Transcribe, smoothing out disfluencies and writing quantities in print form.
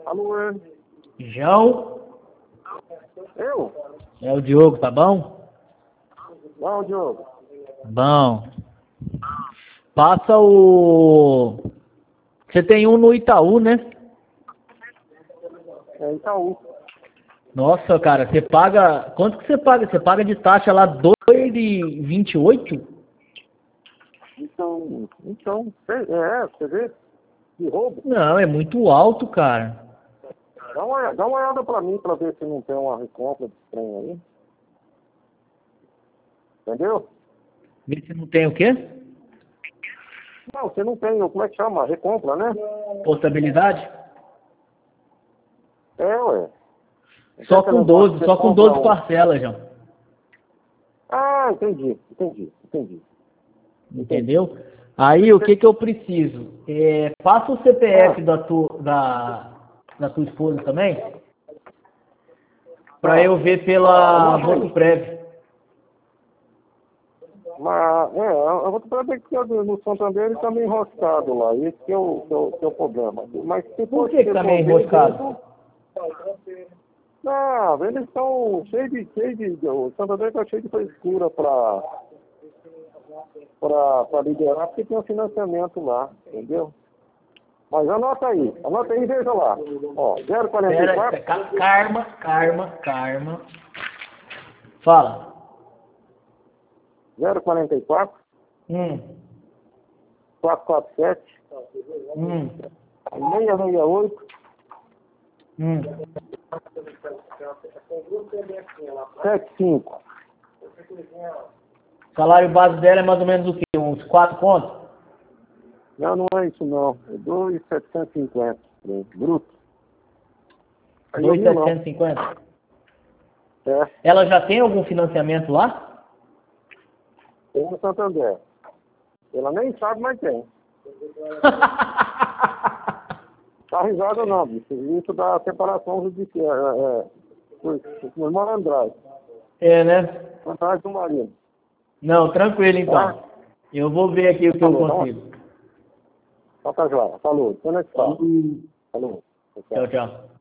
Alô, João, eu? é o Diogo, tá bom? Não, Diogo. Bom. Passa o... Você tem um no Itaú, né? É Itaú. Nossa, cara, você paga... Quanto que você paga? Você paga de taxa lá 2,28? Então, você vê? Que roubo. Não, é muito alto, cara. Dá uma olhada pra mim pra ver se não tem uma recompra de trem aí. Entendeu? Vê se não tem o quê? Não, você não tem, como é que chama? Recompra, né? Portabilidade? Ué. Só Aquele com negócio 12, que só você com compra 12 parcelas, João. entendi. Entendeu? Aí, o que que eu preciso? Passa o CPF da tua esposa também, pra eu ver pela Votoprev. Mas, eu vou te falar que no Santander ele tá meio enroscado lá. Esse que é o problema. Mas se Por fosse que tá meio enroscado? Não, eles estão cheios de. O Santander tá cheio de frescura pra liberar, porque tem um financiamento lá, entendeu? Mas anota aí e veja lá. Ó, 044. Calma. Fala. 044 Hum, 447 hum, 668 hum. 75. O salário base dela é mais ou menos o quê? Uns 4 pontos? Não é isso não. É 2.750 bruto. Aí eu vi não. 2,750? É, Ela já tem algum financiamento lá? tem no Santander. Ela nem sabe, mas tem. Tá risada não, bicho. Isso da separação judicial. Foi malandragem. É, né? Malandragem do marido. Não, tranquilo então. Tá? Eu vou ver aqui o que eu consigo. Tá, joia. Falou. Quando é que tá? Falou. Falou. Tchau, tchau.